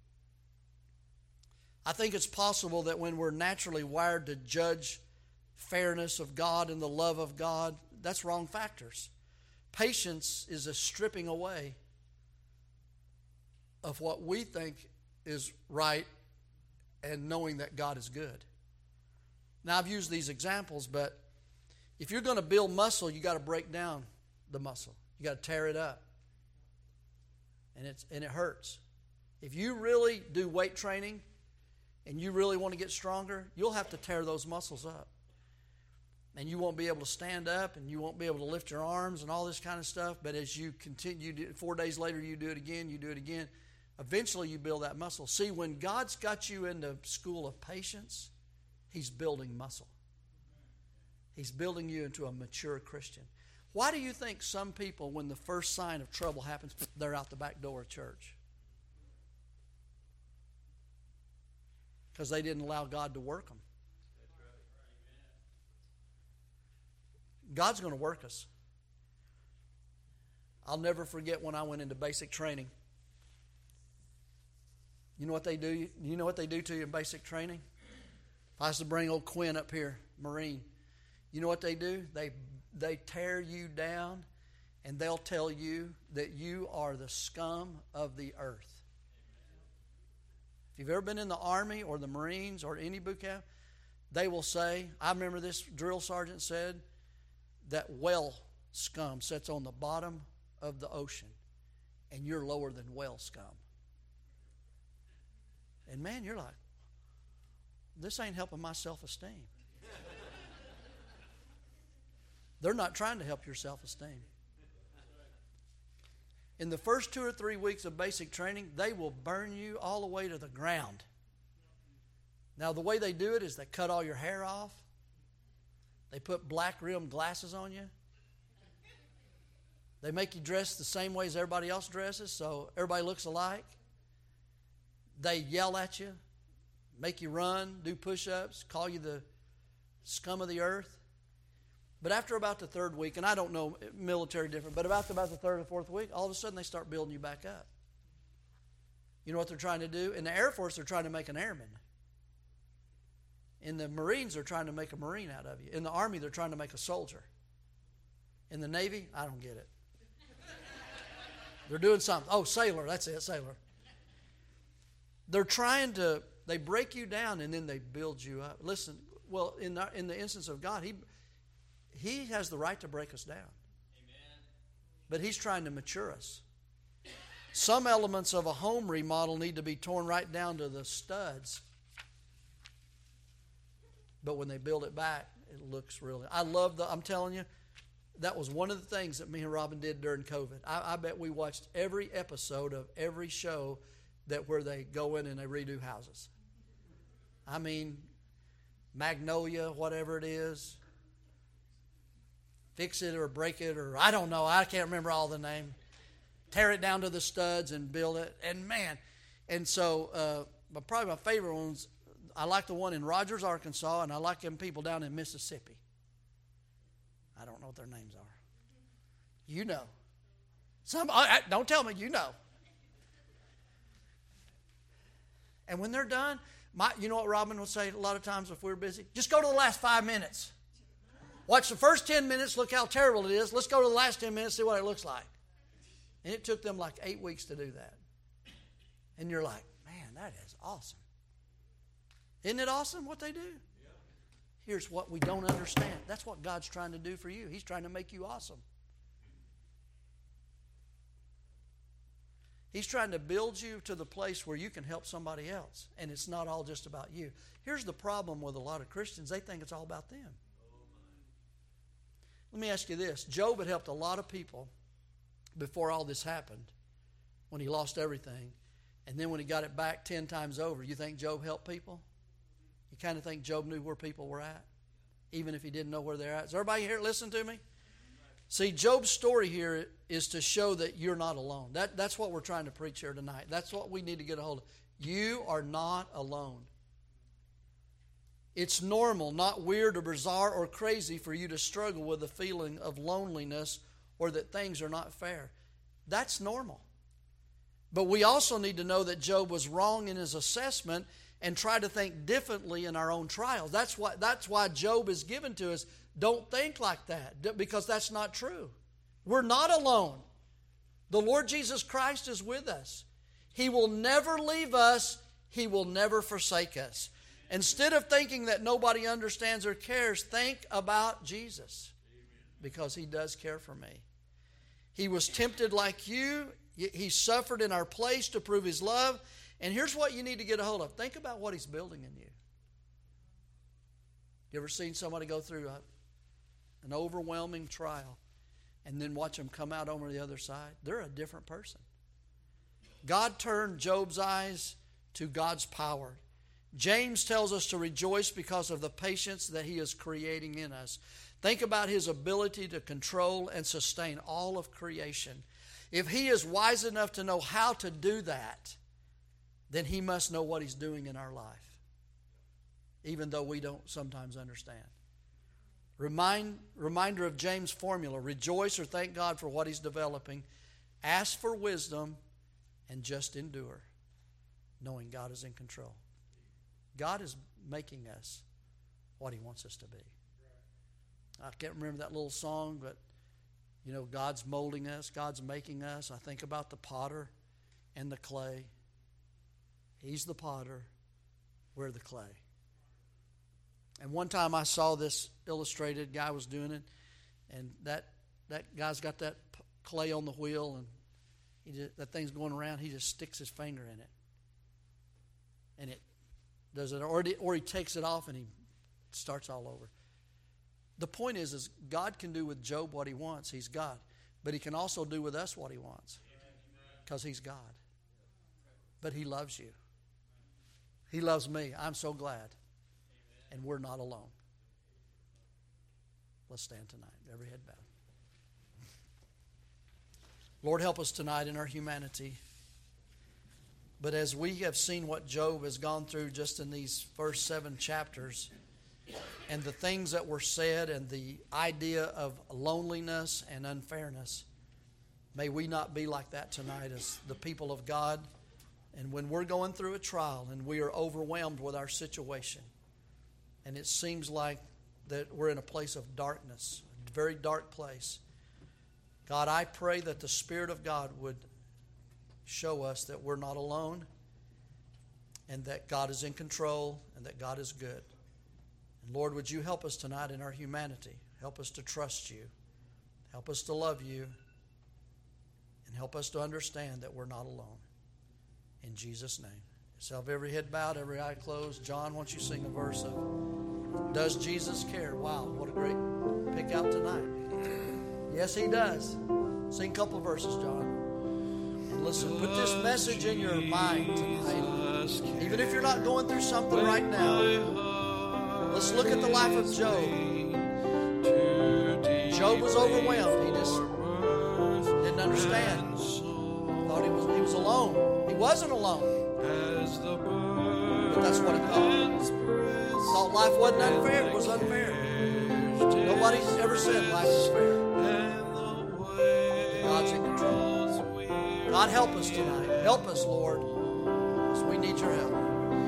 I think it's possible that when we're naturally wired to judge fairness of God and the love of God, that's wrong factors. Patience is a stripping away of what we think is right and knowing that God is good. Now, I've used these examples, but if you're going to build muscle, you got to break down the muscle. You got to tear it up. And it hurts. If you really do weight training and you really want to get stronger, you'll have to tear those muscles up. And you won't be able to stand up, and you won't be able to lift your arms and all this kind of stuff. But as you continue, 4 days later you do it again. Eventually you build that muscle. See, when God's got you in the school of patience, He's building muscle. He's building you into a mature Christian. Why do you think some people, when the first sign of trouble happens, they're out the back door of church? Because they didn't allow God to work them. God's going to work us. I'll never forget when I went into basic training. You know what they do? You know what they do to you in basic training? If I was to bring old Quinn up here, Marine, you know what they do? They tear you down, and they'll tell you that you are the scum of the earth. If you've ever been in the Army or the Marines or any boot camp, they will say, I remember this drill sergeant said, that whale scum sits on the bottom of the ocean, and you're lower than whale scum. And man, you're like, this ain't helping my self-esteem. They're not trying to help your self-esteem. In the first 2 or 3 weeks of basic training, they will burn you all the way to the ground. Now, the way they do it is they cut all your hair off. They put black rimmed glasses on you. They make you dress the same way as everybody else dresses, so everybody looks alike. They yell at you, make you run, do push-ups, call you the scum of the earth. But after about the 3rd week, and I don't know military different, but about the 3rd or 4th week, all of a sudden they start building you back up. You know what they're trying to do? In the Air Force, they're trying to make an airman. In the Marines, they're trying to make a Marine out of you. In the Army, they're trying to make a soldier. In the Navy, I don't get it. They're doing something. Oh, sailor, that's it, sailor. They break you down and then they build you up. Listen, well, in the instance of God, He has the right to break us down. Amen. But He's trying to mature us. Some elements of a home remodel need to be torn right down to the studs. But when they build it back, it looks really... I'm telling you, That was one of the things that me and Robin did during COVID. I bet we watched every episode of every show where they go in and they redo houses. I mean, Magnolia, whatever it is, Fix It or Break It, or I don't know. I can't remember all the name. Tear it down to the studs and build it. And man, and so probably my favorite ones, I like the one in Rogers, Arkansas, and I like them people down in Mississippi. I don't know what their names are. You know. Don't tell me, you know. And when they're done, you know what Robin would say a lot of times if we were busy? Just go to the last 5 minutes. Watch the first 10 minutes, look how terrible it is. Let's go to the last 10 minutes, see what it looks like. And it took them like 8 weeks to do that. And you're like, man, that is awesome. Isn't it awesome what they do? Here's what we don't understand. That's what God's trying to do for you. He's trying to make you awesome. He's trying to build you to the place where you can help somebody else. And it's not all just about you. Here's the problem with a lot of Christians. They think it's all about them. Let me ask you this. Job had helped a lot of people before all this happened, when he lost everything. And then when he got it back 10 times over, you think Job helped people? You kind of think Job knew where people were at, even if he didn't know where they're at. Is everybody here listen to me? See, Job's story here is to show that you're not alone. That's what we're trying to preach here tonight. That's what we need to get a hold of. You are not alone. It's normal, not weird or bizarre or crazy for you to struggle with a feeling of loneliness or that things are not fair. That's normal. But we also need to know that Job was wrong in his assessment and try to think differently in our own trials. That's why Job is given to us. Don't think like that, because that's not true. We're not alone. The Lord Jesus Christ is with us. He will never leave us. He will never forsake us. Instead of thinking that nobody understands or cares, think about Jesus, because He does care for me. He was tempted like you. He suffered in our place to prove His love. And here's what you need to get a hold of. Think about what He's building in you. You ever seen somebody go through an overwhelming trial and then watch them come out over the other side? They're a different person. God turned Job's eyes to God's power. James tells us to rejoice because of the patience that He is creating in us. Think about His ability to control and sustain all of creation. If He is wise enough to know how to do that, then He must know what He's doing in our life, even though we don't sometimes understand. Reminder of James' formula: rejoice or thank God for what He's developing, ask for wisdom, and just endure, knowing God is in control. God is making us what He wants us to be. I can't remember that little song, but you know, God's molding us, God's making us. I think about the potter and the clay. He's the potter, we're the clay. And one time I saw this illustrated, guy was doing it, and that guy's got that clay on the wheel, and that thing's going around, he just sticks his finger in it. And it does it, or he takes it off and he starts all over. The point is God can do with Job what He wants. He's God. But He can also do with us what He wants, because He's God. But He loves you. He loves me. I'm so glad. And we're not alone. Let's stand tonight. Every head bowed. Lord, help us tonight in our humanity. But as we have seen what Job has gone through just in these first 7 chapters, and the things that were said, and the idea of loneliness and unfairness, may we not be like that tonight as the people of God. And when we're going through a trial and we are overwhelmed with our situation, and it seems like that we're in a place of darkness, a very dark place, God, I pray that the Spirit of God would show us that we're not alone, and that God is in control, and that God is good. And Lord, would You help us tonight in our humanity? Help us to trust You. Help us to love You. And help us to understand that we're not alone. In Jesus' name. So have every head bowed, every eye closed. John, won't you sing a verse of Does Jesus Care? Wow, what a great pick out tonight. Yes, He does. Sing a couple of verses, John. And listen, put this message in your mind tonight. Even if you're not going through something right now, let's look at the life of Job. Job was overwhelmed. He just didn't understand. Thought he was alone. He wasn't alone. But that's what he thought. Thought life wasn't unfair. It was unfair. Nobody ever said life is fair. God's in control. God, help us tonight. Help us, Lord, because we need your help.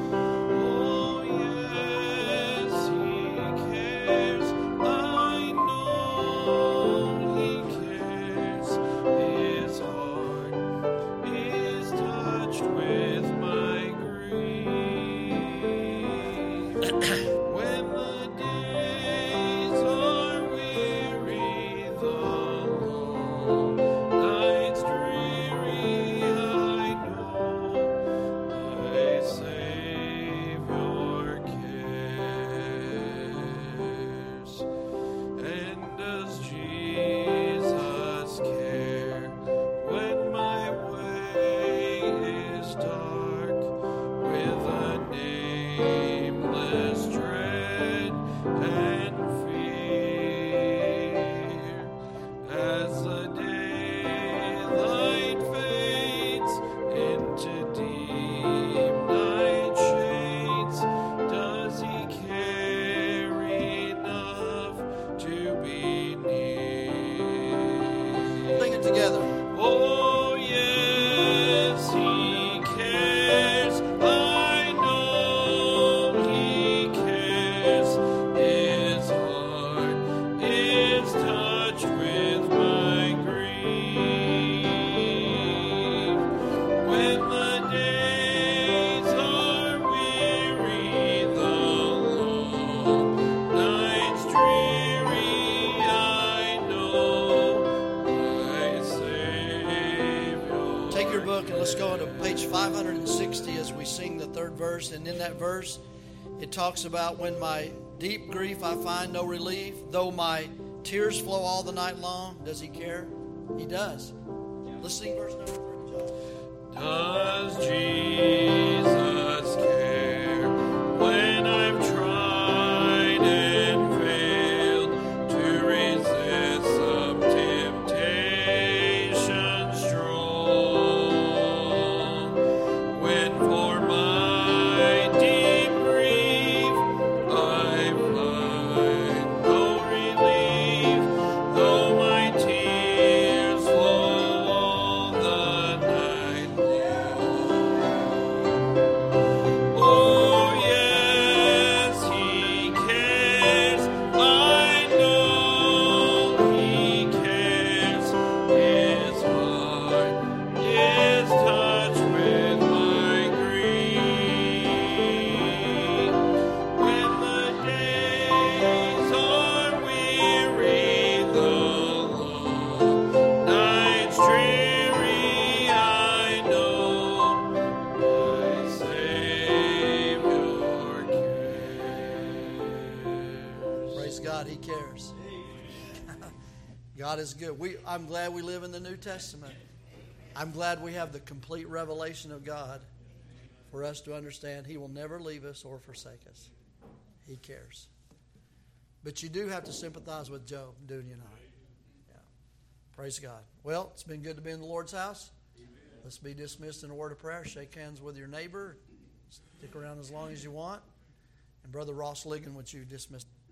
And in that verse, it talks about when my deep grief I find no relief, though my tears flow all the night long. Does He care? He does. Let's sing verse number 3. Does Jesus care when I've tried and failed to resist some temptation strong? When for my deep grief I find no relief, though my tears flow all the night long. Oh yes, He cares. I know He cares. His heart is touched with my grief. When the days are weary, the long nights dreary, I know my Savior cares. Praise God, He cares. God is good. I'm glad we live in the New Testament. I'm glad we have the complete revelation of God for us to understand He will never leave us or forsake us. He cares. But you do have to sympathize with Job, don't you not? Yeah. Praise God. Well, it's been good to be in the Lord's house. Let's be dismissed in a word of prayer. Shake hands with your neighbor. Stick around as long as you want. And Brother Ross Ligon, would you dismiss?